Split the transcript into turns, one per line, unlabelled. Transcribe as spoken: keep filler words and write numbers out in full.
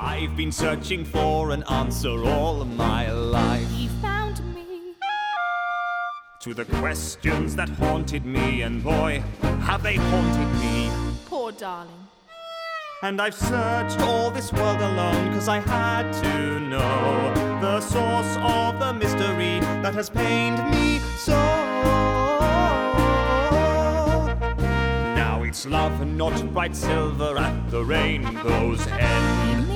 I've been searching for an answer all my life.
He found me.
To the questions that haunted me, and boy, have they haunted me.
Poor darling.
And I've searched all this world alone, 'cause I had to know the source of the mystery that has pained me so. Now it's love, not bright silver at the rainbow's end.